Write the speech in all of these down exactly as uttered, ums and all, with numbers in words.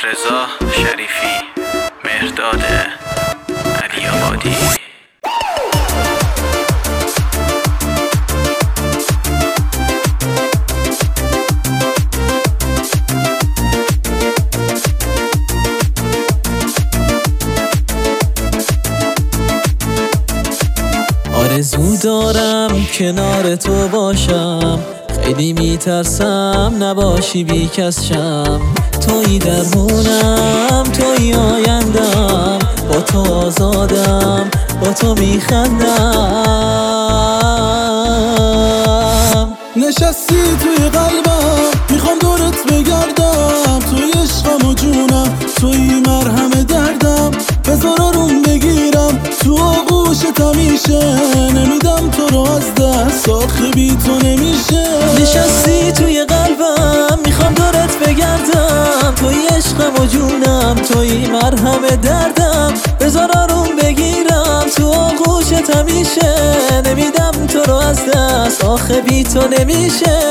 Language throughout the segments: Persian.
رضا شریفی، مهرداد علی آبادی. آرزو دارم کنار تو باشم، خیلی میترسم نباشی بی کس شم. تویی درمونم، تویی آیندم، با تو آزادم، با تو میخندم. نشستی توی قلبم، میخوام دورت بگردم، توی عشقم و جونم، توی مرهم دردم. بذار آروم بگیرم تو آغوشت همیشه، نمیدم تو رو از دست، آخه بی تو نمیشه. نشستی توی قلبم، میخوام دورت بگردم، توی عشقم و جونم، توی مرهم دردم. بذار آروم بگیرم تو آغوشت همیشه، نمیدم تو رو از دست، آخه بی تو نمیشه.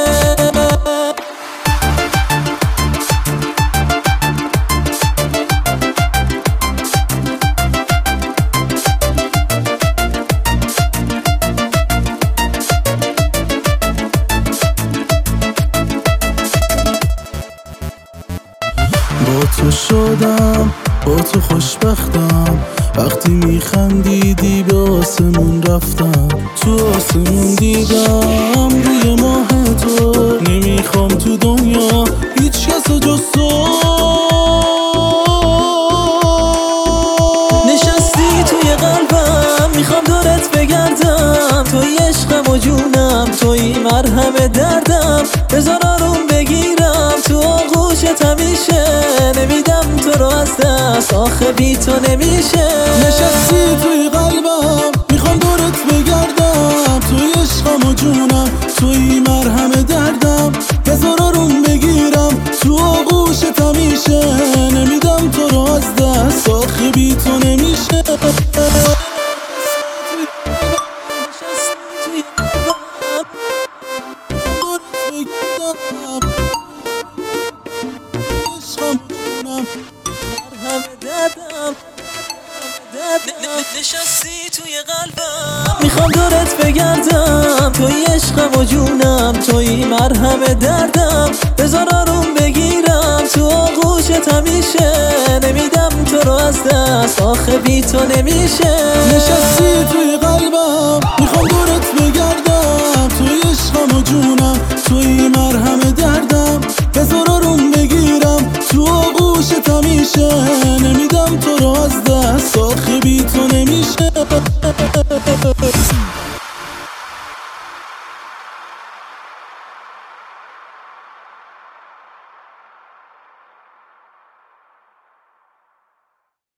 با تو شدم، با تو خوشبختم، وقتی میخندیدی به آسمون رفتم. تو آسمون دیدم روی ماه تو، نمیخوام تو دنیا هیچ کس جز تو. نشستی توی قلبم، میخوام دورت بگردم، توی عشقم و جونم، توی مرهم دردم. بذار آروم بگیرم تو آغوشت همیشه، نمیدم تو رو از دست، آخه بی تو نمیشه. نشستی توی قلبم، میخوام دورت بگردم، توی عشقم و جونم، توی مرهم دردم. بذار آروم بگیرم تو آغوشت همیشه، نمیدم تو رو از دست، آخه بی تو نمیشه. نشستی توی قلبم، میخوام دورت بگردم، توی عشقم و جونم، توی مرهم دردم. بذار آروم بگیرم تو آغوشت همیشه، نمیدم تو رو از دست، آخه بی تو نمیشه. نشستی توی قلبم، میخوام دورت بگردم، توی عشقم و جونم، توی مرهم